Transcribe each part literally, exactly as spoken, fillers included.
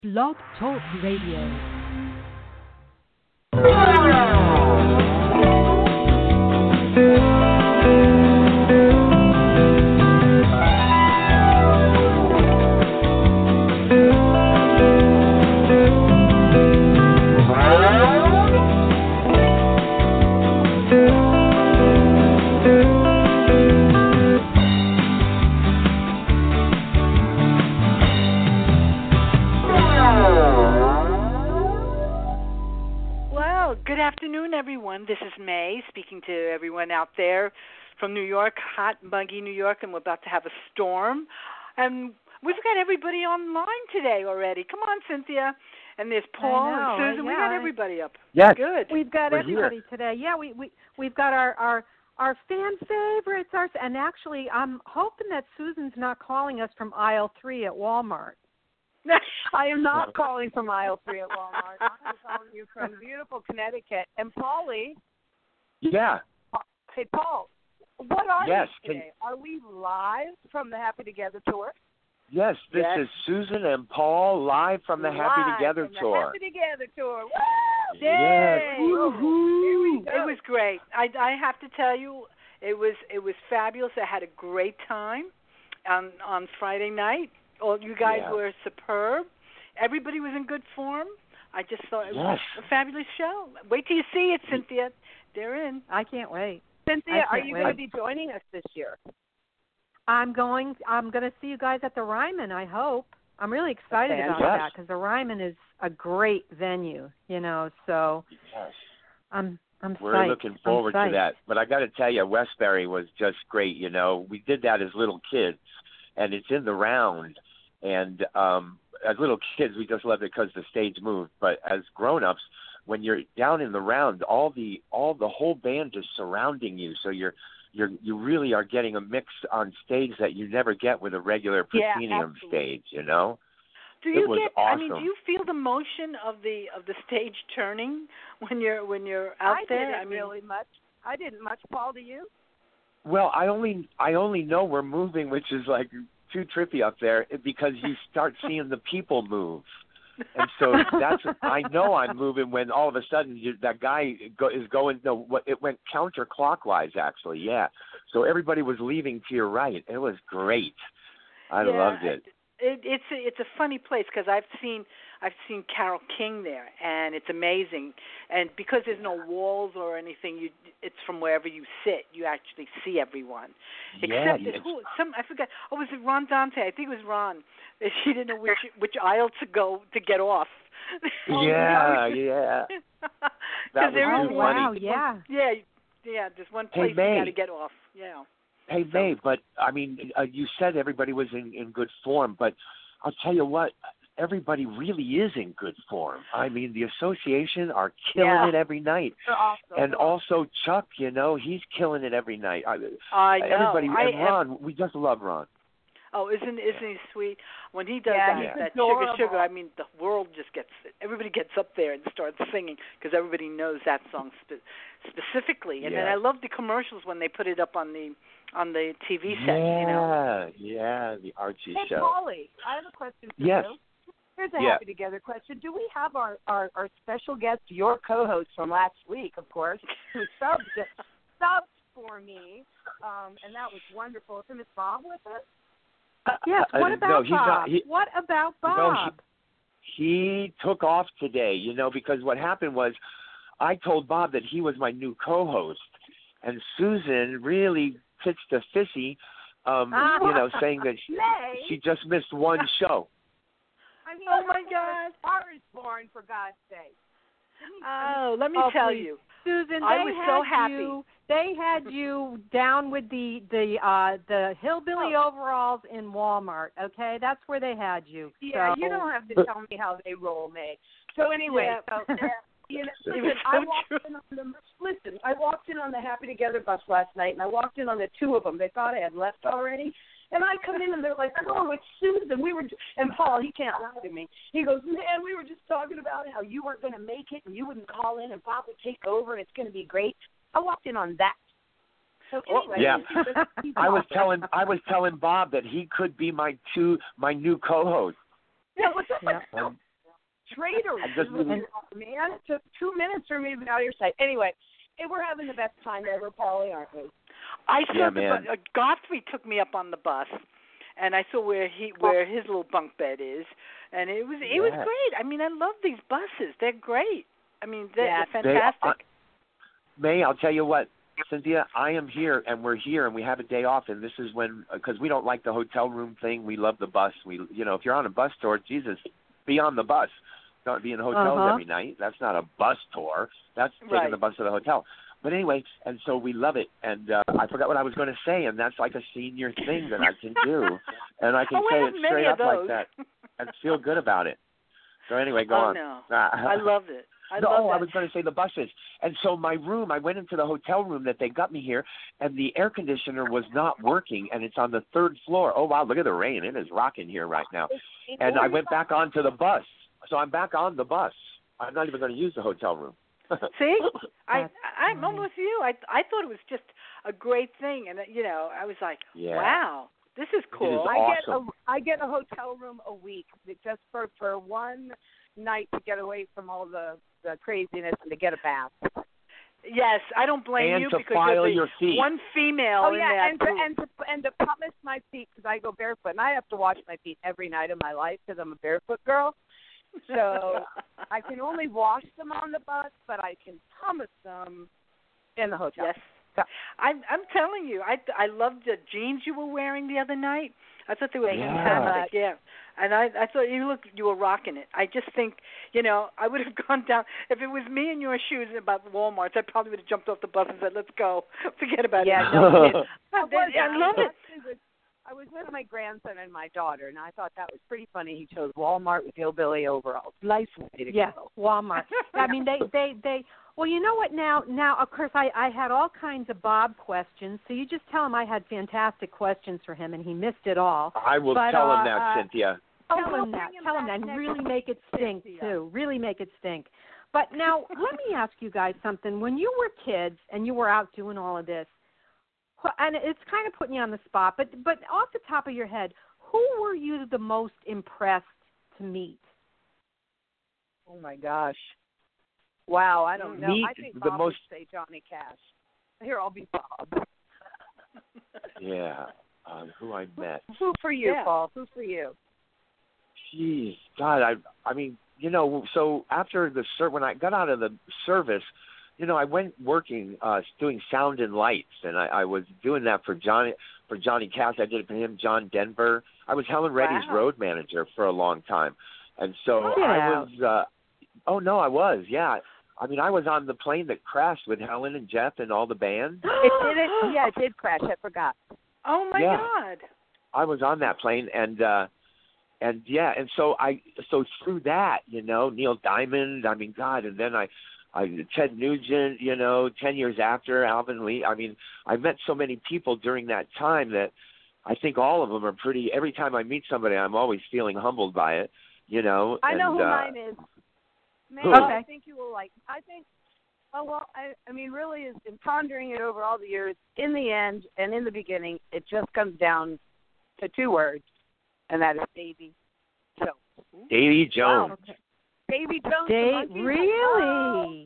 Blog Talk Radio. Everyone, this is May speaking to everyone out there from New York, hot, muggy New York, and we're about to have a storm. And we've got everybody online today already. Come on, Cynthia. And there's Paul know, and Susan. yeah. We got everybody up. Yes. Good. We've got We're everybody here. today. Yeah, we, we, we've got our, our, our fan favorites. Our, and actually, I'm hoping that Susan's not calling us from aisle three at Walmart. I am not calling from aisle three at Walmart. I'm calling you from beautiful Connecticut. And Paulie, Yeah. hey Paul, what are Yes, we can- today? Are we live from the Happy Together tour? Yes, this Yes. is Susan and Paul live from the Happy Live Together from tour. The Happy Together tour. Woo! Yes. Yay! Here we go. It was great. I, I have to tell you, it was it was fabulous. I had a great time on on Friday night. All you guys Yeah. were superb. Everybody was in good form. I just thought it was Yes. a fabulous show. Wait till you see it, Cynthia. They're in. I can't wait. Cynthia, I are can't you wait. going to be joining us this year? I'm going. I'm going to see you guys at the Ryman. I hope. I'm really excited about Yes. that because the Ryman is a great venue. You know, so Yes. I'm I'm We're psyched. looking I'm forward to psyched. that. But I got to tell you, Westbury was just great. You know, we did that as little kids, and it's in the round. And um, as little kids, we just loved it because the stage moved. But as grown-ups, when you're down in the round, all the all the whole band is surrounding you, so you're you're you really are getting a mix on stage that you never get with a regular Yeah, proscenium absolutely. stage. You know, Do you it was get? awesome. I mean, do you feel the motion of the of the stage turning when you're when you're out I there? didn't I mean, really much. I didn't much. Paul, do you? Well, I only I only know we're moving, which is like too trippy up there, because you start seeing the people move. And so that's I know I'm moving when all of a sudden you, that guy go, is going. No, what it went counterclockwise actually. Yeah. So everybody was leaving to your right. It was great. I yeah, loved it. It, it's a, it's a funny place because I've seen I've seen Carole King there, and it's amazing. And because there's no walls or anything, you it's from wherever you sit. You actually see everyone, Yeah, except that it's- who some I forgot. Oh, was it Ron Dante? I think it was Ron. She didn't know which which aisle to go to get off. Yeah, yeah. That was there Oh is too one- wow! funny. Yeah. Yeah, yeah. There's one Hey, place you May. got to get off. Yeah. Hey, May, but I mean, uh, you said everybody was in, in good form, but I'll tell you what, everybody really is in good form. I mean, the association are killing Yeah. it every night. They're awesome. And also Chuck, you know, he's killing it every night. I, I know. Everybody, I and am- Ron, we just love Ron. Oh, isn't isn't he sweet? When he does Yeah, that, he's that adorable. sugar sugar, I mean, the world just gets everybody gets up there and starts singing because everybody knows that song spe- specifically. And then Yeah. I love the commercials when they put it up on the on the T V set. yeah, You know. yeah, the Archie Hey, show. Paulie, I have a question for Yes. you. Here's a Yeah. Happy Together question. Do we have our, our, our special guest, your co-host from last week, of course, who subbed, subbed for me, um, and that was wonderful. Is Miss Bob with us? Yes. Uh, What uh, about no, he's Bob? not. He- what about No, he- Bob? He took off today, you know, because what happened was I told Bob that he was my new co-host, and Susan really pitched a fissy, um, you know, saying that she, May? she just missed one show. I mean, Oh my God! Star is born, for God's sake. Oh, let me Oh, tell please. you. Susan, I they was had so happy. you. They had you down with the the uh, the hillbilly Oh. overalls in Walmart. Okay, that's where they had you. Yeah, so. you don't have to tell me how they roll, May. So anyway, Yeah. so, uh, you know, It listen, was I so walked true. in on the listen. I walked in on the Happy Together bus last night, and I walked in on the two of them. They thought I had left already. And I come in and they're like, "Oh, it's Susan." We were, and Paul, he can't lie to me. He goes, "Man, we were just talking about how you weren't going to make it, and you wouldn't call in, and Bob would take over, and it's going to be great." I walked in on that. So anyway, Yeah. he's I was awesome. telling I was telling Bob that he could be my two my new co-host. Yeah, what's up? Yeah. Um, Traitor, just, man. It took two minutes for me to be out of your sight. Anyway, hey, we're having the best time ever, Paulie, aren't we? I saw Yeah, the man. bu- uh, Godfrey took me up on the bus, and I saw where he where his little bunk bed is, and it was it was Yeah. great. I mean, I love these buses. They're great. I mean, they're, Yeah. they're They- fantastic. I- May, I'll tell you what, Cynthia, I am here, and we're here, and we have a day off, and this is when, because we don't like the hotel room thing. We love the bus. We, you know, if you're on a bus tour, Jesus, be on the bus. Don't be in hotels Uh-huh. every night. That's not a bus tour. That's taking Right. the bus to the hotel. But anyway, and so we love it, and uh, I forgot what I was going to say, and that's like a senior thing that I can do, and I can Oh, we say have it many straight of up like those. that and feel good about it. So anyway, go oh on. no, Uh, I loved it. I no, love oh, that. I was going to say the buses. And so my room, I went into the hotel room that they got me here, and the air conditioner was not working, and it's on the third floor. Oh, wow, look at the rain. It is rocking here right now. And I went back onto the bus. So I'm back on the bus. I'm not even going to use the hotel room. See, I That's I'm funny. almost you. I I thought it was just a great thing, and you know, I was like, Yeah. wow, this is cool. I get a Awesome. I get a hotel room a week just for for one night to get away from all the the craziness and to get a bath. Yes, I don't blame And you to because file you're the your feet. one female Oh in yeah, that and to, group. and to and to pumice my feet because I go barefoot and I have to wash my feet every night of my life because I'm a barefoot girl. So I can only wash them on the bus, but I can pumice them in the hotel. Yes. So- I'm I'm telling you, I I loved the jeans you were wearing the other night. I thought they were Yeah. fantastic. Yeah, and I I thought you looked you were rocking it. I just think you know I would have gone down if it was me in your shoes about Walmart. I probably would have jumped off the bus and said, "Let's go, forget about Yeah, it." no kidding. I, was, I love it. actually was- I was with my grandson and my daughter, and I thought that was pretty funny. He chose Walmart with hillbilly overalls. Nice way to Yes, go. Walmart. I mean, they, they, they. Well, you know what? Now, now, of course, I, I had all kinds of Bob questions. So you just tell him I had fantastic questions for him, and he missed it all. I will But, tell uh, him that, uh, Cynthia. Tell we'll him that. bring him Tell him back that, and next really week. make it stink Cynthia. too. Really make it stink. But now, let me ask you guys something. When you were kids and you were out doing all of this, wh- and it's kind of putting you on the spot, but but off the top of your head, who were you the most impressed to meet? Oh my gosh! Wow, I don't know. Meet I think the Bob most- would say Johnny Cash. Here, I'll be Bob. Yeah, uh, who I met. Who for you, Yeah. Paul? Who for you? Jeez, God, I, I mean, you know, so after the ser- when I got out of the service, you know, I went working, uh, doing sound and lights, and I, I was doing that for Johnny, for Johnny Cash. I did it for him, John Denver. I was Helen Reddy's Wow. road manager for a long time, and so Yeah. I was. Uh, oh no, I was. Yeah, I mean, I was on the plane that crashed with Helen and Jeff and all the band. It did it. Yeah, it did crash. I forgot. Oh my Yeah. God! I was on that plane, and uh and yeah, and so I so through that, you know, Neil Diamond, I mean, God, and then I, I Ted Nugent, you know, ten years after Alvin Lee. I mean, I met so many people during that time that I think all of them are pretty. Every time I meet somebody, I'm always feeling humbled by it, you know. I know and, who uh, mine is. Man, Who? I think you will like. I think. Oh well, I I mean, really, is in pondering it over all the years. In the end, and in the beginning, it just comes down to two words, and that is Davy Jones. Davy Jones. Okay. Davy Jones. the They monkey. Hello. really?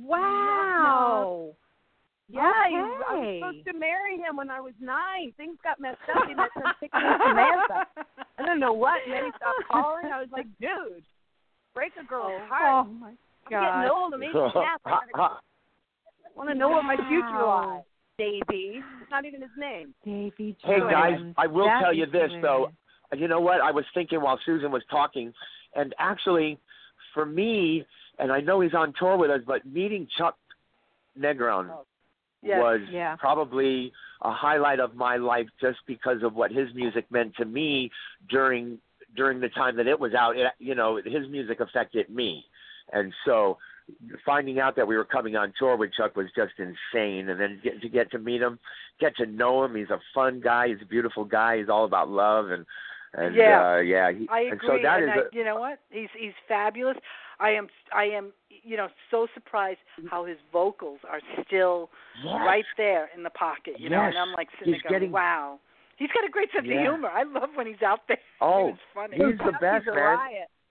Wow. Yeah, he- I Okay. was supposed to marry him when I was nine. Things got messed up. He met some chick named Samantha. I don't know what. And then he stopped calling. I was like, dude, break a girl's Oh heart. my I'm God. getting old. I'm eighty half. I gotta- want to know what my future Wow. lies. Davy. It's not even his name. Davy Hey Jones. guys, I will That tell you is this though. hilarious. You know what? I was thinking while Susan was talking, and actually, for me, and I know he's on tour with us, but meeting Chuck Negron Yes. was Yeah. probably a highlight of my life, just because of what his music meant to me during during the time that it was out. It, you know, his music affected me, and so finding out that we were coming on tour with Chuck was just insane. And then get to get to meet him, get to know him. He's a fun guy. He's a beautiful guy. He's all about love and and Yeah. uh, yeah. He, I and agree, so that and is I, a, you know what? He's he's fabulous. I am I am you know so surprised how his vocals are still yes. right there in the pocket. You know, Yes. and I'm like sitting He's there going, getting- wow. He's got a great sense Yeah. of humor. I love when he's out there. Oh, It's funny. he's the best, He's a man. riot.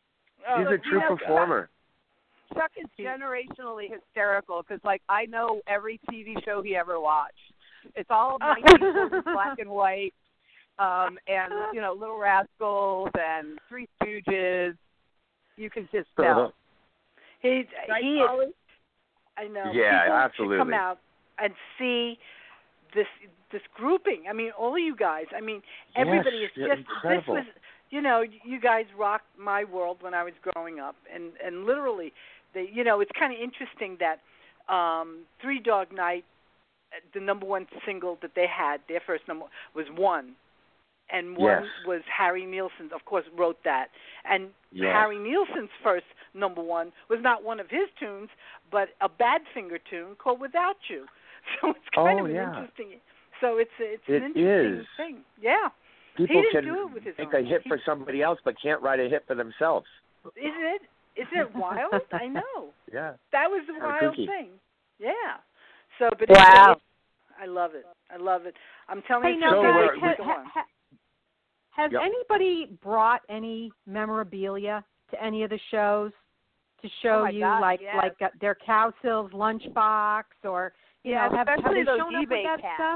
Oh, He's a look, true you know, performer. Chuck is generationally hysterical because, like, I know every T V show he ever watched. It's all nineteen forties black and white, um, and you know, Little Rascals and Three Stooges. You can just tell. He's Right, he is. Polly? I know. Yeah, People absolutely. should come out and see this this grouping. I mean, all of you guys. I mean, everybody yes, is just. incredible. This was, you know, you guys rocked my world when I was growing up, and and literally, they, you know, it's kind of interesting that um, Three Dog Night, the number one single that they had, their first number was One, and One Yes. was Harry Nilsson. Of course, wrote that, and Yes. Harry Nilsson's first number one was not one of his tunes, but a Badfinger tune called Without You. So it's kind Oh, of an yeah. interesting. So it's it's It an interesting is. thing. Yeah. People he didn't can do it with his make own. a hit He- for somebody else, but can't write a hit for themselves. Isn't it? Isn't it wild? I know. Yeah. That was the Kinda wild kooky. thing. Yeah. So, but Wow. it's, I love it. I love it. I'm telling Hey, you, now, So guys, we're- ha- go ha- on. ha- has Yep. anybody brought any memorabilia to any of the shows to show Oh my you, God, like yes. like uh, their Cow Sills lunchbox, or you Yeah, know, have, have especially they those shown up eBay with that cats. stuff?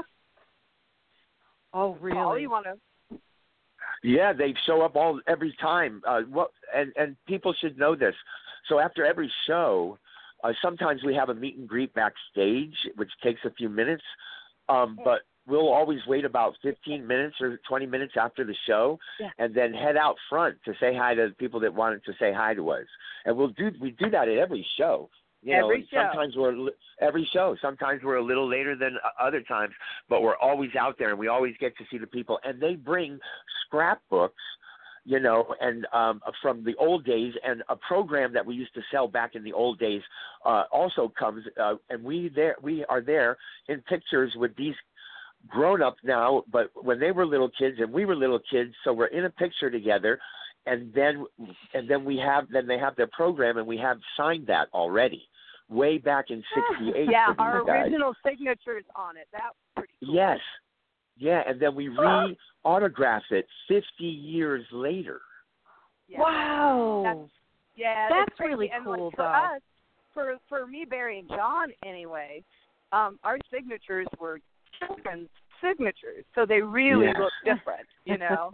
Oh, really? Paul, you want to? Yeah, they show up all every time. Uh, what and and people should know this. So after every show, uh, sometimes we have a meet and greet backstage, which takes a few minutes. Um, but we'll always wait about fifteen minutes or twenty minutes after the show, Yeah. and then head out front to say hi to the people that wanted to say hi to us. And we'll do we do that at every show. You know, Every and show. sometimes we're li- every show. Sometimes we're a little later than o- other times, but we're always out there, and we always get to see the people. And they bring scrapbooks, you know, and um, from the old days, and a program that we used to sell back in the old days uh, also comes, uh, and we there we are there in pictures with these grown up now, but when they were little kids and we were little kids, so we're in a picture together. And then, and then we have, then they have their program, and we have signed that already, way back in sixty-eight. Yeah, for these our guys. original signatures on it. That's pretty cool. Yes, yeah, and then we re-autograph it fifty years later. Yeah. Wow. That's, yeah, That's it's crazy. really and cool, like, for though. us, for for me, Barry and John, anyway, um, our signatures were children's signatures, so they really Yes. look different. You know,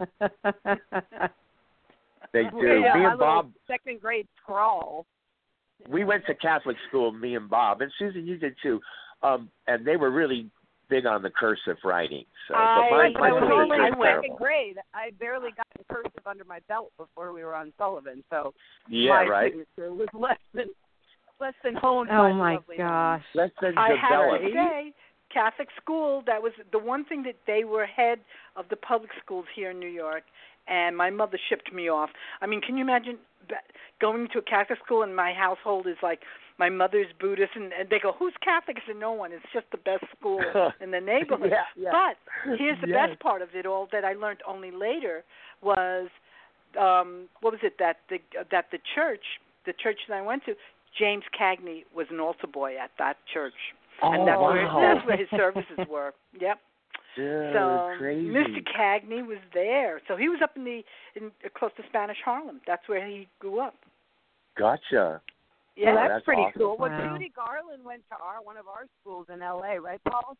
They do. Yeah, Me my and little Bob, second grade scrawl. we went to Catholic school. Me and Bob, and Susan, you did too. Um, and they were really big on the cursive writing. So, I- but my, But my I was signatures only are in signature second terrible. grade. I barely got the cursive under my belt before we were on Sullivan, so Yeah, my right. signature was less than less than honed. by Oh the my lovely gosh. Less than I have developed. to say, Catholic school, that was the one thing that they were head of the public schools here in New York, and my mother shipped me off. I mean, can you imagine ba- going to a Catholic school, and my household is like, my mother's Buddhist, and, and they go, who's Catholic? I said, no one. It's just the best school in the neighborhood. Yeah, yeah. But here's the Yes. best part of it all that I learned only later was, um, what was it, that the, that the church, the church that I went to, James Cagney was an altar boy at that church. And Oh, that's where wow. that's where his services were. Yep. Dude, So crazy. Mister Cagney was there. So he was up in the in uh, close to Spanish Harlem. That's where he grew up. Gotcha. Yeah. Well, that's, that's pretty awesome. cool. Well, Wow. Judy Garland went to our one of our schools in L A, right, Paul?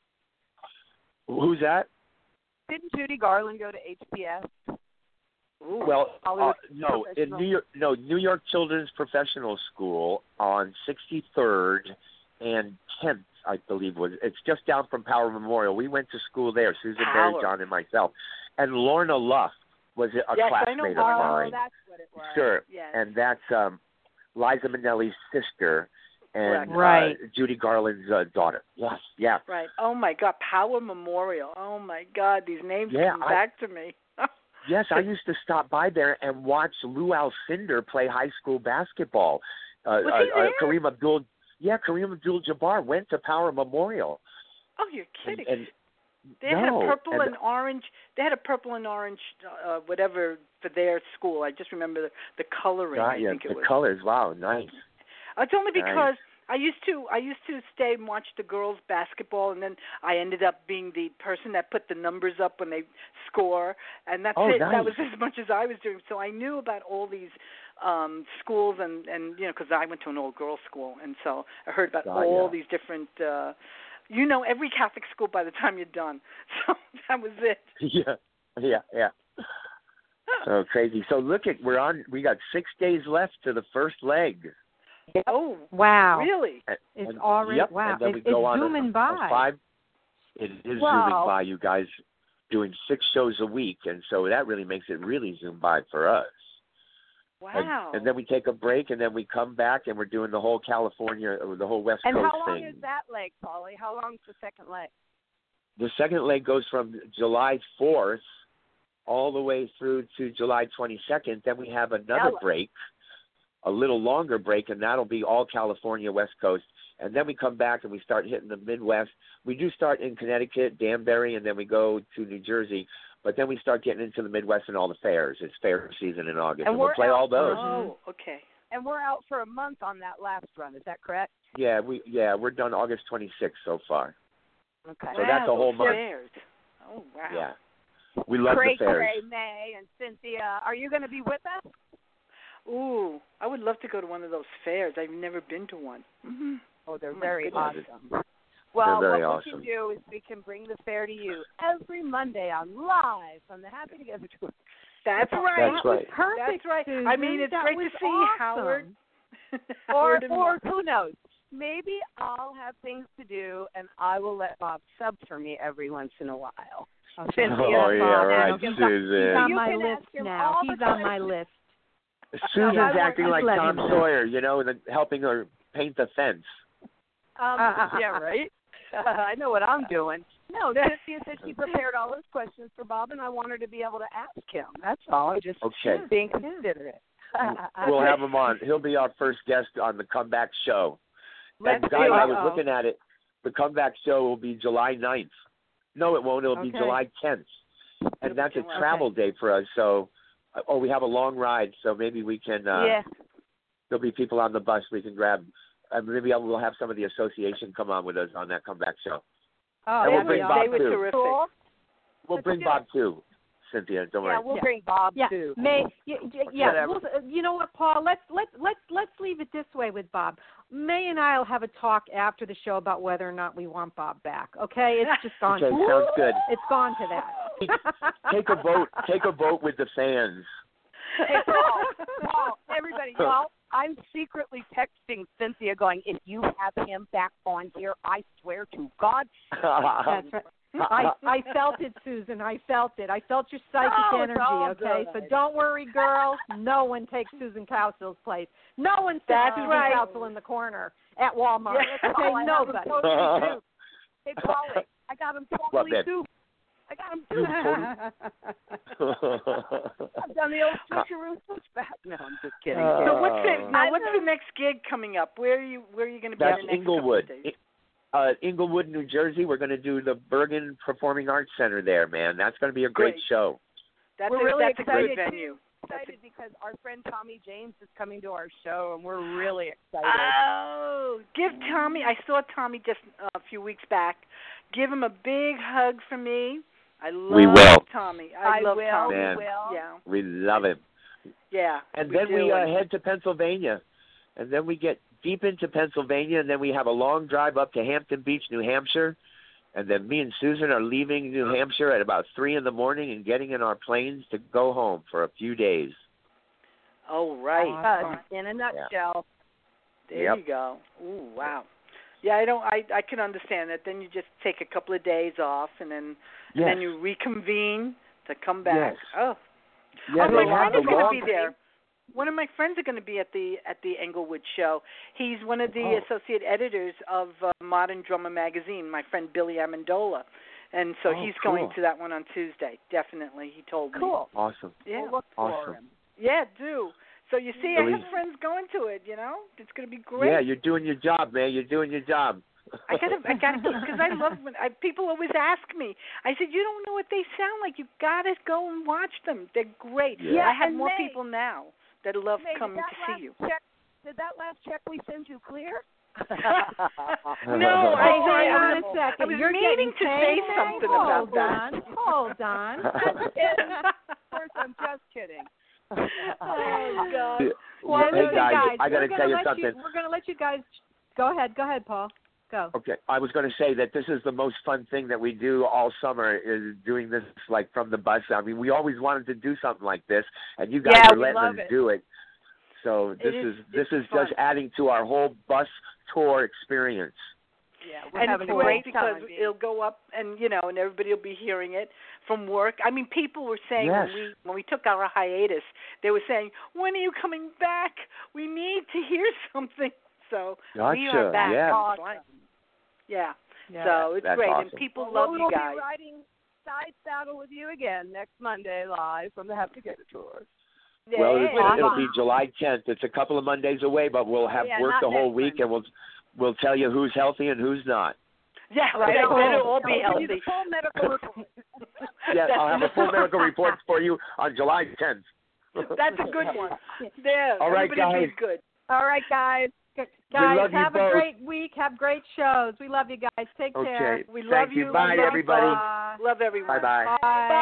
Who's that? Didn't Judy Garland go to H B S? Ooh. Well, uh, Hollywood no, in Professional. New York, no, New York Children's Professional School on sixty-third and tenth, I believe was. It's just down from Power Memorial. We went to school there, Susan, Barry, Power. John, and myself. And Lorna Luff was a Yes, I know classmate of Lorna. mine. Oh, that's what it was. Sure, Yes. and that's um, Liza Minnelli's sister and Correct. Right. uh, Judy Garland's uh, daughter. Yes, yeah. Right. Oh my God, Power Memorial. Oh my God, these names Yeah, come I- back to me. Yes, I used to stop by there and watch Lou Alcindor play high school basketball. Uh, Was uh, he there? Uh, Kareem Abdul, yeah, Kareem Abdul-Jabbar went to Power Memorial. Oh, you're And, kidding. and They had no, a purple and- and orange. They had a purple and orange, uh, whatever for their school. I just remember the, the coloring. Right, I yeah, think it the was. colors. Wow, nice. It's only Nice. because I used to I used to stay and watch the girls basketball, and then I ended up being the person that put the numbers up when they score, and that's Oh, it. nice. That was as much as I was doing. So I knew about all these um schools and and you know, because I went to an all girls school, and so I heard about God, all yeah. these different. uh You know every Catholic school by the time you're done, so that was it. Yeah, yeah, yeah. So crazy. So look at we're on. We got six days left to the first leg. Oh, Wow. really? And, It's and- already yep, wow. And then It, we it's go on zooming a, by. A five. It is Wow. zooming by, you guys, doing six shows a week, and so that really makes it really zoom by for us. Wow. And, and then we take a break, and then we come back, and we're doing the whole California, or the whole West And Coast how long thing. is that leg, Polly? How long's the second leg? The second leg goes from July fourth all the way through to July twenty-second. Then we have another Ella. break, a little longer break, and that'll be all California, West Coast. And then we come back and we start hitting the Midwest. We do start in Connecticut, Danbury, and then we go to New Jersey. But then we start getting into the Midwest and all the fairs. It's fair season in August, And and, we'll we're play out all those. Oh, okay. And we're out for a month on that last run. Is that correct? Yeah, we yeah we're done August twenty-sixth so far. Okay. So that's a Wow, whole those month. fairs. Oh, wow. Yeah, we love Cray, the fairs. Cray, May, and Cynthia. Are you going to be with us? Ooh, I would love to go to one of those fairs. I've never been to one. Mm-hmm. Oh, they're Oh, my very goodness. awesome. Well, They're very what awesome. we can do is we can bring the fair to you every Monday on live on the Happy Together Tour. That's right. That's That was right. perfect. That's right. Susan. I mean, it's That great was to see awesome. Howard. Or, Howard and or Mark. who knows? Maybe I'll have things to do, and I will let Bob sub for me every once in a while. Okay. Cynthia, Oh, yeah, Bob, right, ask him- He's on You my can list ask him now. all the He's on my questions. list. Susan's I want acting to like let Tom him know. Sawyer, you know, and then helping her paint the fence. Um, yeah, right? I know what I'm doing. No, Cynthia said she prepared all those questions for Bob, and I want her to be able to ask him. That's all. I'm just Okay. being considerate. We'll have him on. He'll be our first guest on the Comeback Show. Let's and guys, do I it. was looking at it. The Comeback Show will be July ninth. No, it won't. It'll be Okay. July tenth. And It'll that's be a July. travel day for us. So, uh, oh, we have a long ride, so maybe we can. Uh, Yeah. There'll be people on the bus we can grab. Uh, maybe I will have some of the association come on with us on that Comeback Show. Oh, And we'll that'd bring be Bob They were too. terrific. Cool. We'll Let's bring do Bob it. too, Cynthia. Don't Yeah, worry. we'll Yeah. bring Bob Yeah, too. May. Yeah, yeah, yeah. Whatever. Well, uh, you know what, Paul? Let's let's let's let's leave it this way with Bob. May and I'll have a talk after the show about whether or not we want Bob back. Okay, it's just gone. Okay, sounds good. It's gone to that. Take a vote. Take a vote with the fans. Hey, Paul, Paul, everybody, y'all, I'm secretly texting Cynthia going, if you have him back on here, I swear to God. That's right. I I felt it, Susan. I felt it. I felt your psychic Oh, it's energy. all Okay, good. so don't worry, girls. No one takes Susan Cowsill's place. No one sits That's Susan right. Cowsill in the corner at Walmart. Yeah, Okay, Paul, I have him nobody. totally duped. Hey, Paulie, I got him What, totally babe? duped. I got him duped. I've done the old switcheroo switchback. No, I'm just kidding. Uh, So what's the now? I What's know. the next gig coming up? Where are you? Where are you going to be? That's in the next Inglewood. Couple of days? Uh, Inglewood, New Jersey. We're going to do the Bergen Performing Arts Center there, man. That's going to be a great, Great. show. That's We're a, really that's a great excited, venue. excited because our friend Tommy James is coming to our show, and we're really excited. Oh, give Tommy. I saw Tommy just uh, a few weeks back. Give him a big hug for me. I love We will. Tommy. I, love will. Tommy. Man. We will. Yeah, We love him. yeah. And we then do. we uh, And- head to Pennsylvania. And then we get deep into Pennsylvania, and then we have a long drive up to Hampton Beach, New Hampshire. And then me and Susan are leaving New Hampshire at about three in the morning and getting in our planes to go home for a few days. Oh, right. Awesome. Uh, in a nutshell. There Yep. you go. Ooh, wow. Yeah, I don't. I I can understand that. Then you just take a couple of days off, and then and Yes. then you reconvene to come back. Yes. Oh, Yeah, oh, they my have friend the is going long- to be there. One of my friends are going to be at the at the Englewood show. He's one of the Oh. associate editors of uh, Modern Drummer magazine. My friend Billy Amendola, and so Oh, he's cool. going to that one on Tuesday. Definitely, he told me. Cool. Awesome. Yeah. We'll look for Awesome. him. Yeah, do. So you see, I Billy- have friends going to it. You know, it's going to be great. Yeah, you're doing your job, man. You're doing your job. I gotta, I gotta, because I love when I, people always ask me. I said, you don't know what they sound like. You gotta go and watch them. They're great. Yeah. I have and more May- people now that love May, did coming that to last see you. Check, did that last check we send you clear? No, I, Oh, hang I, on a was- second. I was You're meaning getting to say paid, something Hold about that. on. Hold on. Of course, I'm just kidding. Oh God. Well, hey listen, guys, guys, I got to we're tell gonna you let something. You, we're going to let you guys go ahead. Go ahead, Paul. Go. Okay, I was going to say that this is the most fun thing that we do all summer is doing this like from the bus. I mean, we always wanted to do something like this, and you guys Yeah, are we letting love us it. do it. So this It is- is this it's is fun. just adding to our whole bus tour experience. Yeah, we're And having it's a great great because time. it'll go up, and you know, and everybody will be hearing it from work. I mean, people were saying Yes. when we when we took our hiatus, they were saying, "When are you coming back? We need to hear something." So we Gotcha, are back. yeah. It's like- yeah. Yeah. So it's That's great, awesome. and people Well, love we'll you be guys. riding side saddle with you again next Monday live from the Happy Together Tour. Well, Yeah. it's, it'll be July tenth. It's a couple of Mondays away, but we'll have Yeah, work not the whole next week, Monday. and we'll we'll tell you who's healthy and who's not. Yeah, Right. they Cool. better all be I'll give you healthy. the full medical report. Yeah, I'll have a full medical report for you on July tenth. That's a good one. There. All right, everybody guys. did good. All right, guys. Guys, love you have a both. great week. Have great shows. We love you guys. Take care. Okay. We Thank love you. you. Bye, We love everybody. Bye. Love everyone. Bye-bye.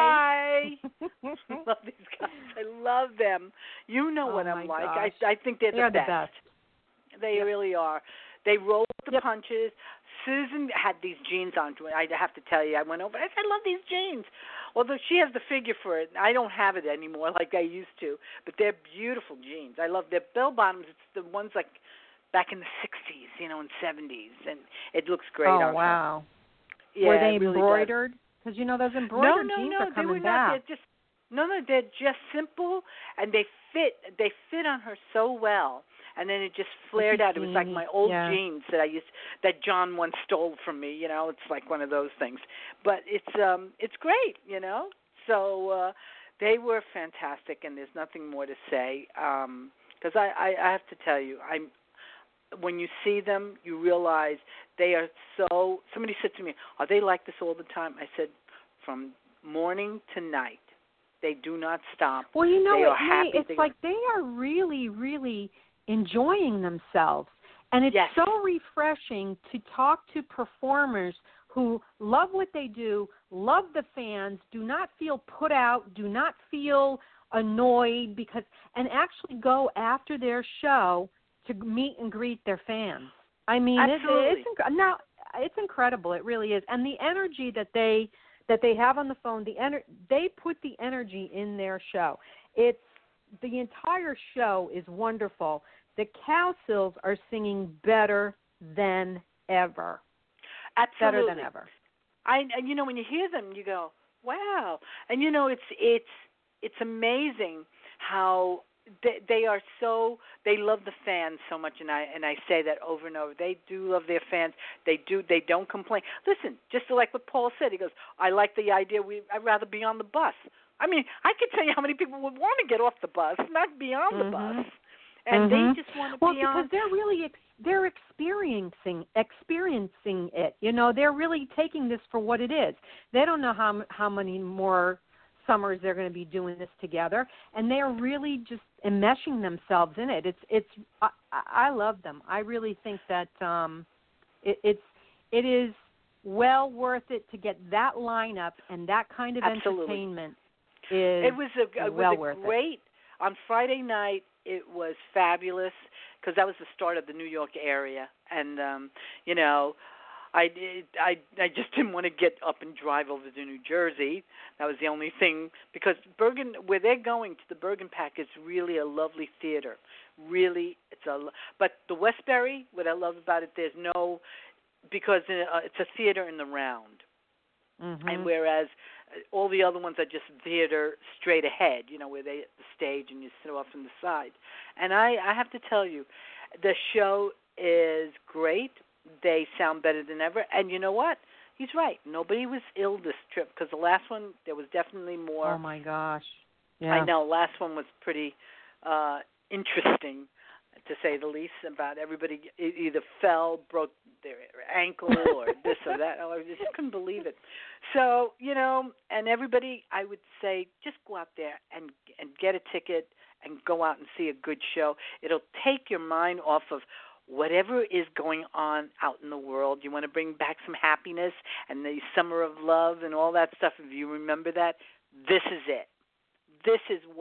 Bye. Bye. I love these guys. I love them. You know Oh, what my I'm like. gosh. I I think they're, They're the, the best. best. They really are. They roll the Yep. punches. Susan had these jeans on. I have to tell you, I went over. I said, I love these jeans. Although she has the figure for it, I don't have it anymore like I used to. But they're beautiful jeans. I love their bell bottoms. It's the ones like back in the sixties, you know, and seventies, and it looks great oh, on her. wow. Yeah, Were they it really does. embroidered? Because, you know, those No, embroidered no, jeans no, are they coming were not. back. They're just no, no. They're just simple, and they fit. They fit on her so well, and then it just flared out. It was like my old Yeah. jeans that I used, that John once stole from me. You know, it's like one of those things. But it's um, it's great. You know, so uh, they were fantastic, and there's nothing more to say. Um, because I, I, I have to tell you, I'm. When you see them, you realize they are so. Somebody said to me, "Are they like this all the time?" I said, "From morning to night, they do not stop." Well, you know they what, are May, happy. it's They- like they are really, really enjoying themselves. And it's Yes. so refreshing to talk to performers who love what they do, love the fans, do not feel put out, do not feel annoyed, because and actually go after their show to meet and greet their fans. I mean, it, Absolutely. it's inc- now it's incredible. It really is, and the energy that they that they have on the phone, the ener- they put the energy in their show. It's the entire show is wonderful. The Cowsills are singing better than ever. Absolutely. Better than ever. I and you know when you hear them, you go, "Wow!" And you know it's it's it's amazing how they, they are so they love the fans so much, and I and I say that over and over. They do love their fans. They do. They don't complain. Listen, just like what Paul said, he goes, "I like the idea. We I'd rather be on the bus." I mean, I could tell you how many people would want to get off the bus, not be on the Mhm. bus, and Mhm. they just want to well, be because on. they're really ex- they're experiencing experiencing it. You know, they're really taking this for what it is. They don't know how m- how many more summers they're going to be doing this together, and they are really just enmeshing themselves in it. It's it's I, I love them. I really think that um, it, it's it is well worth it to get that lineup and that kind of Absolutely. entertainment. Is It was a it well was a worth it. great on Friday night. It was fabulous because that was the start of the New York area, and um, you know, I did, I I just didn't want to get up and drive over to New Jersey. That was the only thing because Bergen, where they're going to the Bergen Pack, is really a lovely theater. Really, it's a but the Westbury. What I love about it, there's no because uh, it's a theater in the round. Mm-hmm. And whereas all the other ones are just theater straight ahead, you know, where they the stage and you sit off on the side. And I, I have to tell you, the show is great. They sound better than ever. And you know what? He's right. Nobody was ill this trip because the last one there was definitely more. Oh my gosh! Yeah. I know. Last one was pretty uh, interesting, to say the least. About everybody e- either fell, broke their ankle, or this or that. Oh, I just couldn't believe it. So you know, and everybody, I would say, just go out there and and get a ticket and go out and see a good show. It'll take your mind off of whatever is going on out in the world. You want to bring back some happiness and the summer of love and all that stuff. If you remember that, this is it. This is what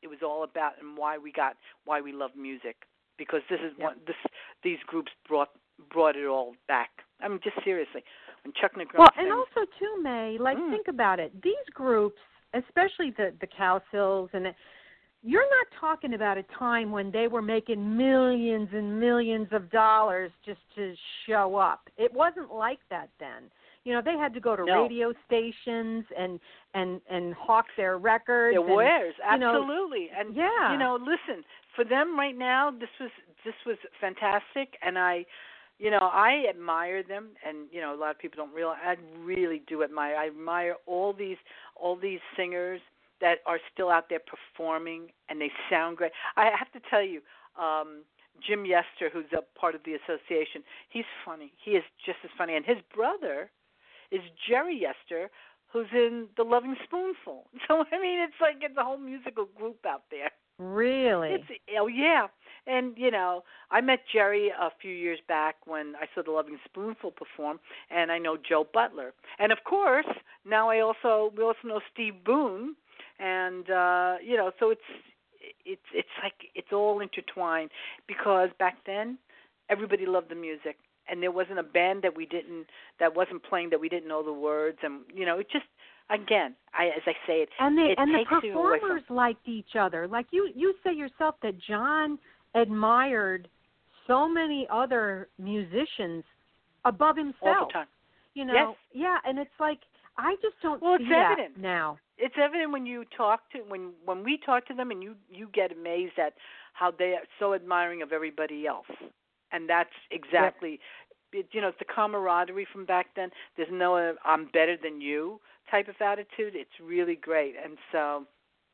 it was all about and why we got why we love music, because this is Yep. one this these groups brought brought it all back. I mean, just seriously, when Chuck Negron Well, sings, and also too, May, like Mm. think about it. These groups, especially the the Cowsills, and the, you're not talking about a time when they were making millions and millions of dollars just to show up. It wasn't like that then. You know, they had to go to No. radio stations and and and hawk their records. their and, wares, you know, absolutely. And yeah. you know, listen, for them right now, this was this was fantastic, and I, you know, I admire them, and you know, a lot of people don't realize. I really do admire. I admire all these all these singers that are still out there performing, and they sound great. I have to tell you, um, Jim Yester, who's a part of the association, he's funny. He is just as funny, and his brother is Jerry Yester, who's in The Loving Spoonful. So I mean, it's like it's a whole musical group out there. Really? It's oh yeah, and you know, I met Jerry a few years back when I saw The Loving Spoonful perform, and I know Joe Butler, and of course now I also we also know Steve Boone, and uh, you know, so it's it's it's like it's all intertwined, because back then everybody loved the music, and there wasn't a band that we didn't that wasn't playing that we didn't know the words, and you know, it just. Again, I, as I say, it And they it and the takes you away from. performers liked each other. Like you, you say yourself that John admired so many other musicians above himself. All the time. You know, Yes. yeah, and it's like I just don't Well, see it's that evident. now. It's evident when you talk to when when we talk to them, and you you get amazed at how they are so admiring of everybody else, and that's exactly. It, you know, it's the camaraderie from back then. There's no uh, I'm better than you type of attitude. It's really great. And so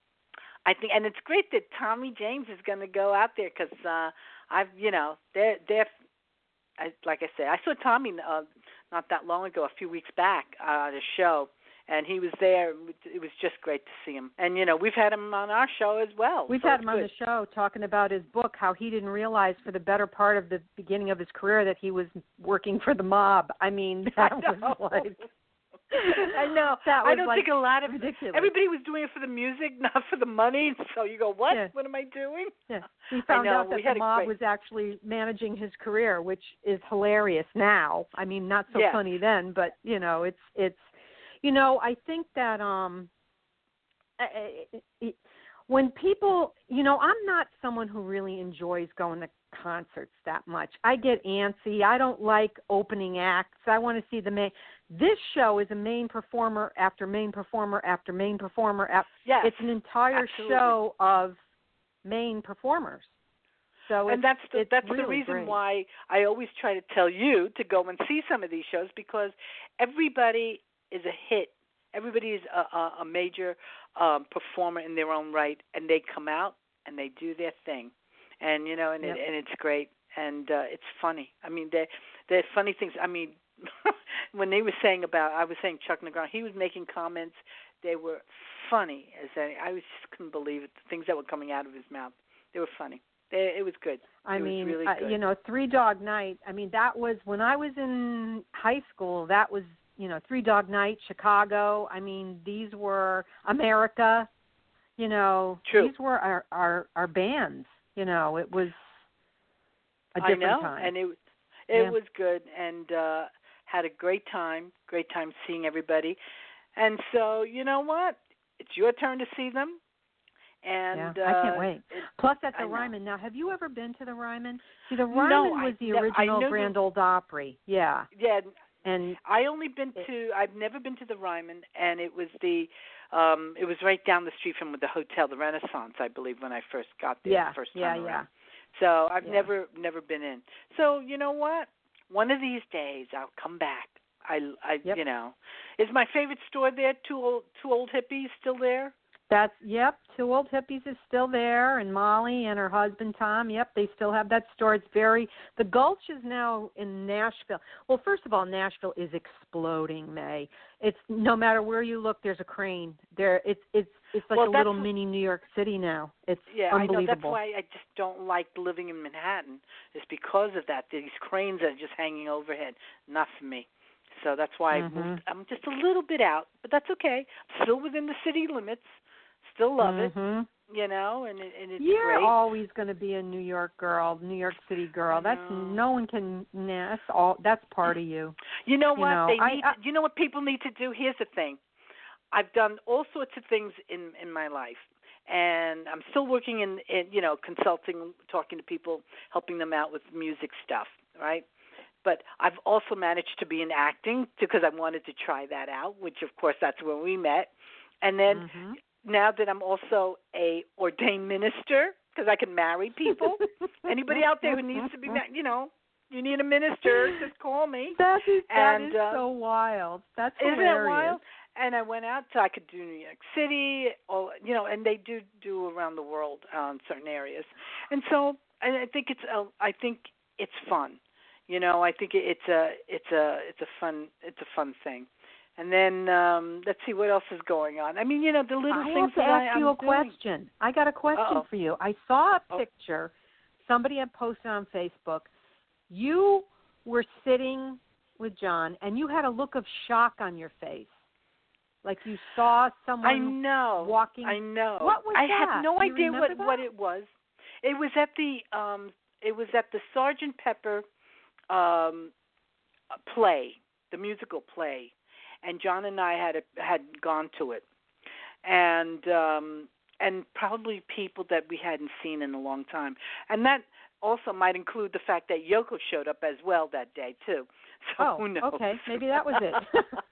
I think, and it's great that Tommy James is going to go out there, because uh, I've, you know, they're, they're, I, like I said, I saw Tommy uh, not that long ago, a few weeks back uh, at a show, and he was there. It was just great to see him. And, you know, we've had him on our show as well. We've so had it's him on good. the show talking about his book, how he didn't realize for the better part of the beginning of his career that he was working for the mob. I mean, that I know. was like... I know. That I was don't like think a lot of ridiculous. everybody was doing it for the music, not for the money. So you go, what? Yeah. What am I doing? Yeah. We found know, out that we the had a mob great- was actually managing his career, which is hilarious now. I mean, not so Yeah. funny then, but you know, it's it's you know, I think that um it, it, when people, you know, I'm not someone who really enjoys going to concerts that much. I get antsy. I don't like opening acts. I want to see the main. This show is a main performer after main performer after main performer. After, Yes, it's an entire absolutely. show of main performers. So and it's, that's the, it's that's really the reason great. why I always try to tell you to go and see some of these shows, because everybody is a hit. Everybody is a, a, a major um, performer in their own right, and they come out and they do their thing, and you know, and Yep. it, and it's great, and uh, it's funny. I mean, they they're funny things. I mean, when they were saying about, I was saying Chuck Negron, he was making comments. They were funny as any. I was just couldn't believe it. The things that were coming out of his mouth, they were funny. They, it was good. I it mean, was really uh, good. you know, Three Dog Night. I mean, that was when I was in high school. That was, you know, Three Dog Night, Chicago. I mean, these were America. You know, True. these were our, our our bands. You know, it was a I different know, time. and it it Yeah. was good, and uh, had a great time. Great time seeing everybody, and so you know what? It's your turn to see them. And yeah, I can't uh, wait. it- Plus, at I the know. Ryman. Now, have you ever been to the Ryman? See, the No, Ryman I was the ne- I original know Grand the- Ole Opry. Yeah, Yeah, and I only been to. I've never been to the Ryman, and it was the. Um, it was right down the street from the hotel, the Renaissance, I believe, when I first got there yeah, the first yeah, time yeah. around. So I've Yeah. never never been in. So you know what? One of these days I'll come back. I, I Yep. you know, is my favorite store there? Two old Two Old Hippies still there? That's, yep, Two Old Hippies is still there, and Molly and her husband Tom, yep, they still have that store. It's very, the Gulch is now in Nashville. Well, first of all, Nashville is exploding, May. It's, no matter where you look, there's a crane. There, it's it's it's like Well, a that's little wh- mini New York City now. It's Yeah, I know. That's unbelievable. why I just don't like living in Manhattan. It's because of that. These cranes are just hanging overhead. Not for me. So that's why I Mhm. moved. I'm just a little bit out, but that's okay. Still within the city limits. Still love it. Mhm. you know, and it, and it's You're great. always going to be a New York girl, New York City girl. That's no one can. Nah, that's all. That's part of you. You know you what? Know, they I, need. I, to, you know what people need to do? Here's the thing. I've done all sorts of things in in my life, and I'm still working in, in you know, consulting, talking to people, helping them out with music stuff, right? But I've also managed to be in acting because I wanted to try that out, which of course that's where we met. And then mm-hmm. now that I'm also a ordained minister because I can marry people. Anybody out there who needs to be, you know, you need a minister, just call me. That is, that and, is uh, so wild. That's isn't hilarious. it wild? And I went out to, I could do New York City, or, you know, and they do do around the world uh, in certain areas. And so and I think it's a, I think it's fun. You know, I think it's a it's a it's a fun it's a fun thing. And then um, let's see what else is going on. I mean, you know, the little I things have to that ask I, you I'm a question. doing. I got a question Uh-oh. for you. I saw a Oh. picture somebody had posted on Facebook. You were sitting with John, and you had a look of shock on your face, like you saw someone I know. walking. I know. What was I that? had no Do you idea what, remember what that? it was. It was at the um, it was at the Sergeant Pepper um, play, the musical play, and John and I had a, had gone to it, and um, and probably people that we hadn't seen in a long time, and that also might include the fact that Yoko showed up as well that day too. So oh, who knows? okay, maybe that was it.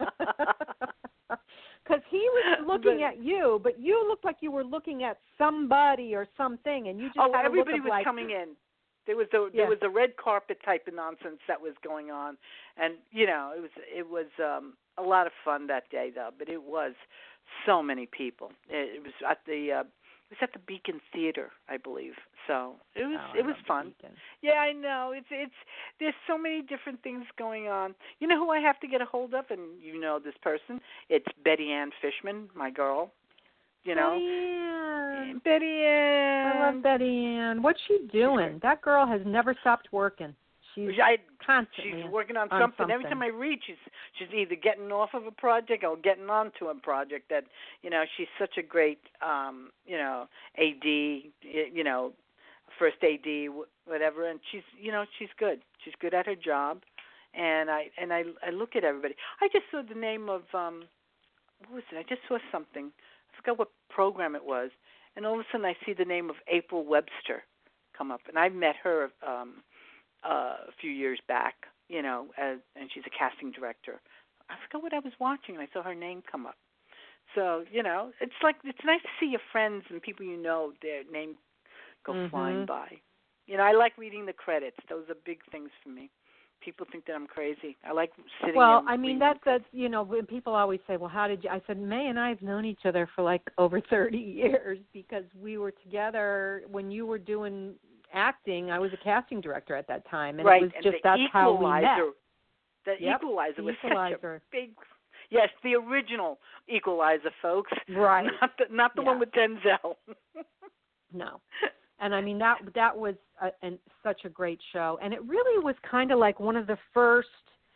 Because he was looking but, at you, but you looked like you were looking at somebody or something, and you just oh, had a everybody look of was like, coming in. There was a yeah. there was a red carpet type of nonsense that was going on, and you know it was it was um, a lot of fun that day though. But it was so many people. It, it was at the uh, it was at the Beacon Theater, I believe. So it was oh, it was fun. Beacon. Yeah, I know. It's it's there's so many different things going on. You know who I have to get a hold of, and you know this person. It's Betty Ann Fishman, my girl. You know, Betty Ann. Betty Ann. I love Betty Ann. What's she doing? That girl has never stopped working. She's I, constantly she's working on, on something. something. Every time I read, she's she's either getting off of a project or getting onto a project. That you know, she's such a great, um, you know, A D, you know, first A D, whatever. And she's, you know, she's good. She's good at her job. And I and I I look at everybody. I just saw the name of um, what was it? I just saw something. I forgot what program it was. And all of a sudden, I see the name of April Webster come up, and I met her. Um, Uh, a few years back, you know, as, and she's a casting director. I forgot what I was watching, and I saw her name come up. So, you know, it's like it's nice to see your friends and people you know, their name go mm-hmm. flying by. You know, I like reading the credits. Those are big things for me. People think that I'm crazy. I like sitting. Well, and I mean, reading that's the that's you know, when people always say, "Well, how did you?" I said, "May and I have known each other for like over thirty years because we were together when you were doing acting. I was a casting director at that time, and right. it was and just the that's how we met. The yep. Equalizer the was Equalizer. such a big. Yes, the original Equalizer, folks. Right. Not the not the yeah. one with Denzel. No. And I mean that that was a, an, such a great show, and it really was kind of like one of the first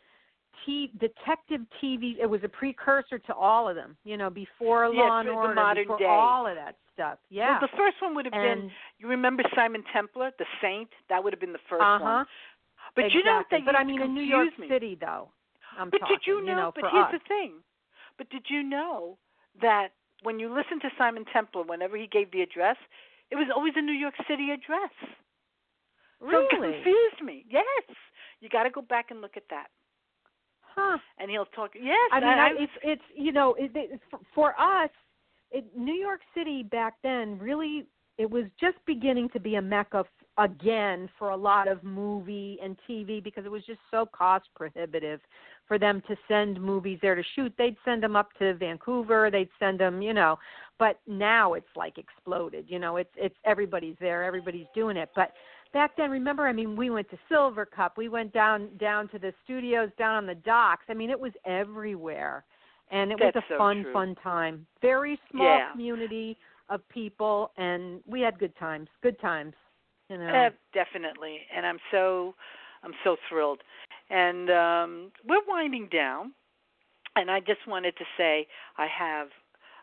T, detective T V. It was a precursor to all of them, you know, before yeah, Law and the Order, modern before day. all of that stuff. Yeah. Well, the first one would have and, been. You remember Simon Templar, the Saint? That would have been the first uh-huh. one. But exactly. you know they But I used mean, to in New York me. City, though. I'm but talking, did you know? you know but for here's us. the thing. But did you know that when you listen to Simon Templar, whenever he gave the address, it was always a New York City address. Really? So it confused me. Yes. You got to go back and look at that. Huh. And he'll talk. Yes. I mean, I, I, it's it's you know, it, it, for us, it, New York City back then really it was just beginning to be a mecca again for a lot of movie and T V because it was just so cost prohibitive for them to send movies there to shoot. They'd send them up to Vancouver. They'd send them, you know. But now it's like exploded. You know, it's it's everybody's there. Everybody's doing it. But back then, remember, I mean, we went to Silver Cup. We went down down to the studios, down on the docks. I mean, it was everywhere. And it That's was a so fun, true. fun time. Very small yeah. community of people, and we had good times. Good times, you know. Uh, definitely. And I'm so, I'm so thrilled. And um, we're winding down. And I just wanted to say I have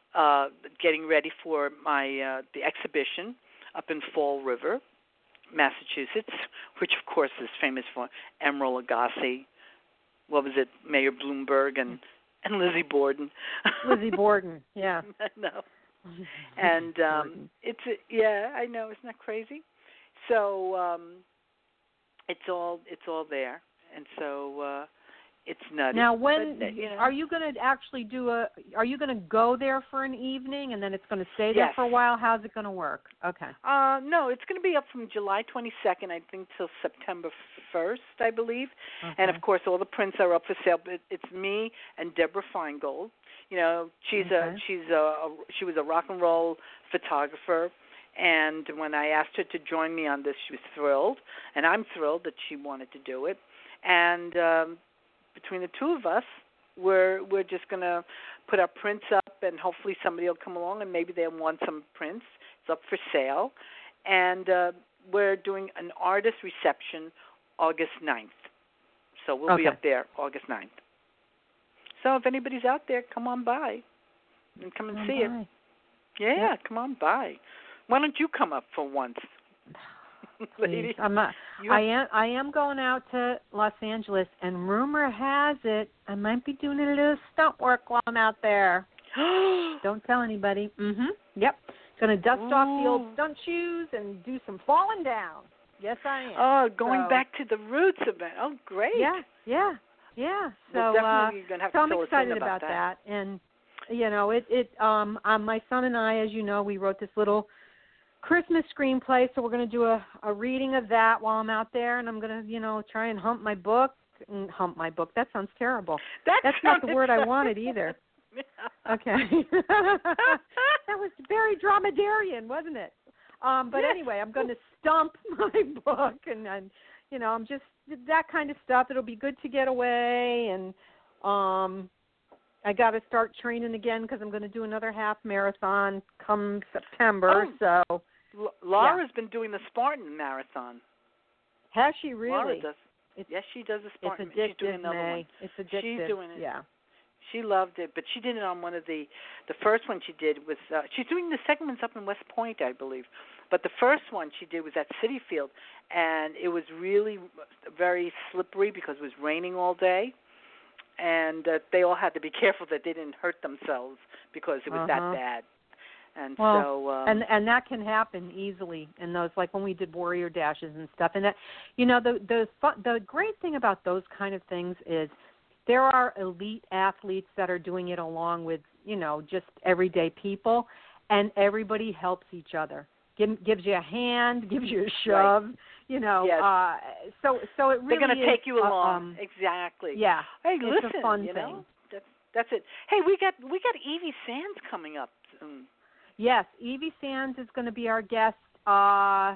uh, getting ready for my uh, the exhibition up in Fall River, Massachusetts, which of course is famous for Emeril Lagasse. What was it, Mayor Bloomberg and and Lizzie Borden. Lizzie Borden, yeah. No. And um, it's a, yeah, I know, isn't that crazy? So um, it's all it's all there, and so uh, it's nutty. Now, when but, you know. are you going to actually do a? Are you going to go there for an evening, and then it's going to stay there Yes. for a while? How's it going to work? Okay. Uh, no, it's going to be up from July twenty-second, I think, till September first, I believe. Okay. And of course, all the prints are up for sale. But it's me and Deborah Feingold. You know, she's okay. a she's a, a she was a rock and roll photographer. And when I asked her to join me on this, she was thrilled, and I'm thrilled that she wanted to do it. And um, between the two of us, we're we're just going to put our prints up, and hopefully somebody will come along, and maybe they'll want some prints. It's up for sale. And uh, we're doing an artist reception August ninth. So we'll okay. be up there August ninth. So if anybody's out there, come on by and come and come see by. it. Yeah, yeah, come on by. Why don't you come up for once, lady? I'm not, You- I am. I am going out to Los Angeles, and rumor has it I might be doing a little stunt work while I'm out there. Don't tell anybody. Mhm. Yep. Going to dust Ooh. off the old stunt shoes and do some falling down. Yes, I am. Oh, going so, back to the roots of it. Oh, great. Yeah. Yeah. Yeah. So, well, definitely uh, you're gonna have so to I'm fill us excited in about, that. And you know, it. It. Um. um my son and I, as you know, we wrote this little Christmas screenplay, so we're going to do a, a reading of that while I'm out there, and I'm going to, you know, try and hump my book. And hump my book. That sounds terrible. That That's not the sounded word I so- wanted either. Okay. That was very dromedarian, wasn't it? Um, but Yes. anyway, I'm going to stump my book, and, and, you know, I'm just that kind of stuff. It'll be good to get away, and um, I got to start training again because I'm going to do another half marathon come September. Oh. So L- Laura's yeah. been doing the Spartan marathon. Has she really? Laura does. It's, Yes, she does the it's Spartan. addictive, She's doing another May. one. It's addictive. She's doing it. Yeah. She loved it, but she did it on one of the the first one she did was uh, she's doing the second one's up in West Point, I believe, but the first one she did was at Citi Field, and it was really very slippery because it was raining all day, and uh, they all had to be careful that they didn't hurt themselves because it was Uh-huh. that bad. And well, so um, and and that can happen easily in those, like when we did warrior dashes and stuff. And that, you know, the the fun, the great thing about those kind of things is there are elite athletes that are doing it along with, you know, just everyday people, and everybody helps each other. Give, gives you a hand, gives you a shove, Right. you know. Yes. Uh, so so it really they're going to is, take you uh, along. Um, exactly. yeah. Hey, it's listen, a fun you thing. know, that's that's it. Hey, we got we got Evie Sands coming up soon. Yes, Evie Sands is going to be our guest uh,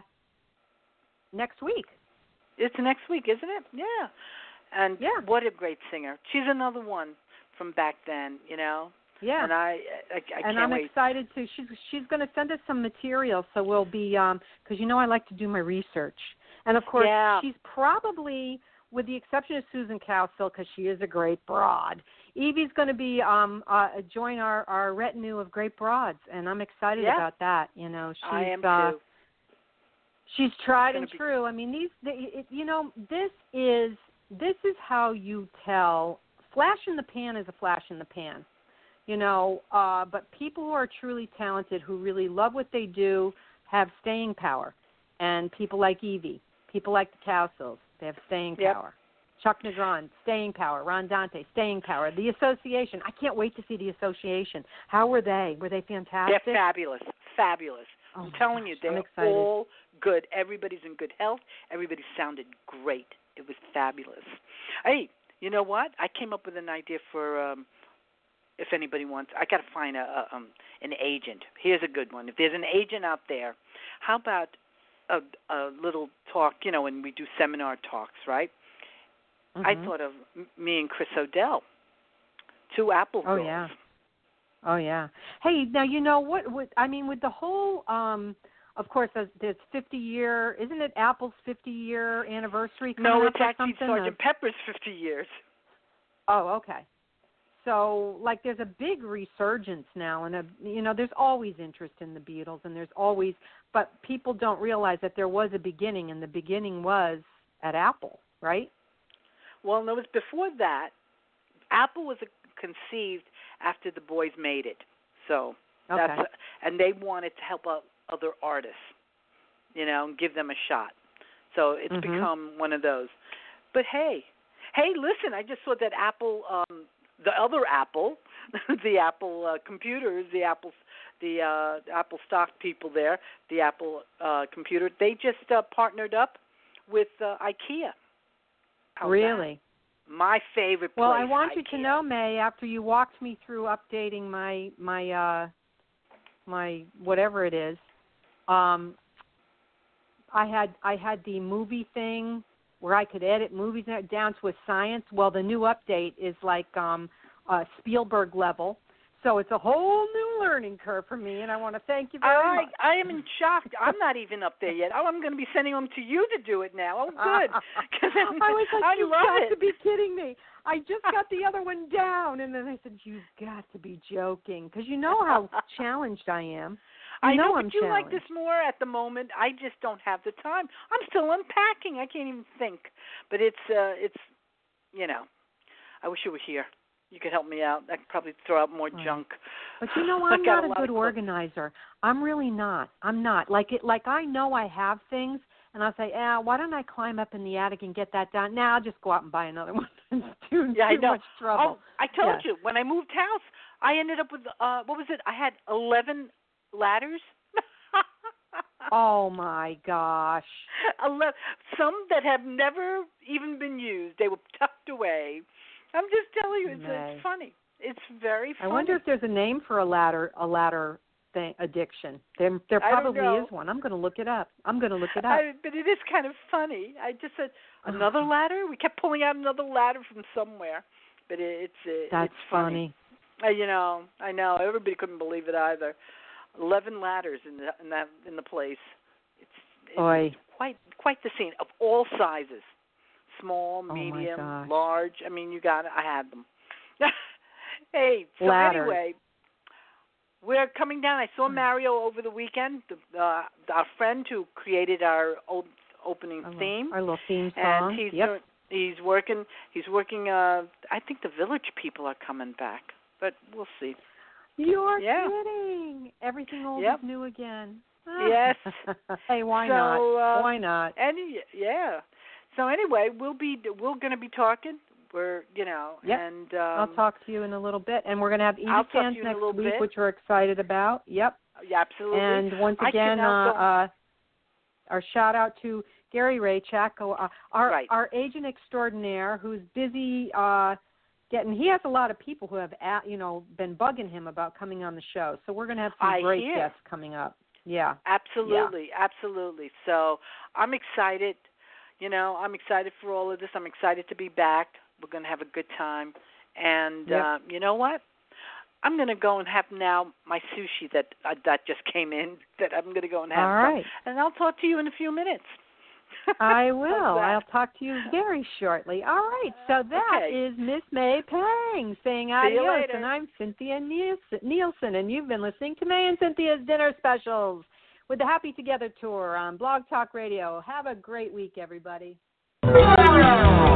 next week. It's next week, isn't it? Yeah. And Yeah. what a great singer. She's another one from back then, you know. Yeah. And I, I, I and can't I'm wait. excited to. She's she's going to send us some material, so we'll be um because you know I like to do my research, and of course Yeah. she's probably, with the exception of Susan Cowsill, because she is a great broad. Evie's going to be um uh, join our our retinue of great broads, and I'm excited Yeah. about that. You know, she's I am uh, too. she's tried Gonna and be- true. I mean, these the, it, you know this is this is how you tell. Flash in the pan is a flash in the pan. You know, uh, but people who are truly talented, who really love what they do, have staying power. And people like Evie, people like the Cowsills, they have staying Yep. power. Chuck Negron, staying power. Ron Dante, staying power. The Association, I can't wait to see the Association. How were they? Were they fantastic? They're fabulous. Fabulous. Oh I'm my telling gosh, you, I'm they're excited. all good. Everybody's in good health. Everybody sounded great. It was fabulous. Hey, you know what? I came up with an idea for um if anybody wants, I got to find a, a um an agent. Here's a good one. If there's an agent out there, how about a, a little talk? You know, when we do seminar talks, right? Mhm. I thought of m- me and Chris O'Dell, two Apple Oh girls. yeah. Oh yeah. Hey, now you know what? What I mean with the whole. Um, of course, there's, there's fifty year. Isn't it Apple's fifty year anniversary? Coming No, up it's or actually something? Sergeant Or- Pepper's fifty years. Oh, okay. so, like, there's a big resurgence now, and, a, you know, there's always interest in the Beatles, and there's always, but people don't realize that there was a beginning, and the beginning was at Apple, right? Well, no, it was before that. Apple was conceived after the Boys made it, so okay. that's a, and they wanted to help out other artists, you know, and give them a shot. So it's mm-hmm. become one of those. But hey, hey, listen, I just saw that Apple, um, the other Apple, the Apple uh, computers, the Apple, the uh, Apple stock people there, the Apple uh, computer, they just uh, partnered up with uh, IKEA. How's really? That? My favorite place. Well, I want IKEA. you to know, May, after you walked me through updating my my uh, my whatever it is, um, I had I had the movie thing where I could edit movies down to a science. Well, the new update is like um, uh, Spielberg level. So it's a whole new learning curve for me, and I want to thank you very I, much. I am in shock. I'm not even up there yet. Oh, I'm going to be sending them to you to do it now. Oh, good. I was like, I you've love got it. to be kidding me. I just got the other one down, and then I said, you've got to be joking, because you know how challenged I am. You I know, know but I'm you challenged. like this more at the moment. I just don't have the time. I'm still unpacking. I can't even think. But it's, uh, it's, you know, I wish you were here. You could help me out. I could probably throw out more right. junk. But you know, I'm not a, a good organizer. I'm really not. I'm not. Like it. Like I know I have things, and I'll say, "Ah, why don't I climb up in the attic and get that done?" Now I'll just go out and buy another one. It's too, yeah, too I know. much trouble. Oh, I told yes. you when I moved house, I ended up with uh, what was it? I had eleven ladders. Oh my gosh! eleven, some that have never even been used. They were tucked away. I'm just telling you, it's, it's funny. It's very funny. I wonder if there's a name for a ladder, a ladder thing, addiction. There, there probably is one. I'm going to look it up. I'm going to look it up. I, but it is kind of funny. I just said another ladder. We kept pulling out another ladder from somewhere, but it, it's uh, that's it's funny. funny. Uh, you know, I know everybody couldn't believe it either. Eleven ladders in the in that in the place. It's, it's Oy. quite quite the scene of all sizes. Small, oh medium, my gosh. large. I mean, you got it. I had them. Hey, so Ladder. anyway, we're coming down. I saw Mario over the weekend, the, uh, our friend who created our old opening our theme. Little, our little theme and song. he's yep. doing, he's working. He's working. Uh, I think the Village people are coming back, but we'll see. You're yeah. kidding. Everything old yep. is new again. Yes. Hey, why so, not? Uh, why not? Any, yeah. So anyway, we'll be we're going to be talking. We're you know, yep. and um, I'll talk to you in a little bit, and we're going to have I'll Edith fans next week, bit. which we're excited about. Yep. Yeah, absolutely. And once again, uh, uh, our shout out to Gary Raychak, uh, our right. our agent extraordinaire, who's busy uh, getting. He has a lot of people who have at, you know been bugging him about coming on the show. So we're going to have some I great hear. guests coming up. Yeah. Absolutely, yeah. absolutely. So I'm excited. You know, I'm excited for all of this. I'm excited to be back. We're going to have a good time. And yep. uh, you know what? I'm going to go and have now my sushi that uh, that just came in that I'm going to go and have. All right. And I'll talk to you in a few minutes. I will. I'll talk to you very shortly. All right. So that okay. is Miss May Pang saying See adios. you later. And I'm Cynthia Nielsen, and you've been listening to May and Cynthia's Dinner Specials with the Happy Together Tour on Blog Talk Radio. Have a great week, everybody.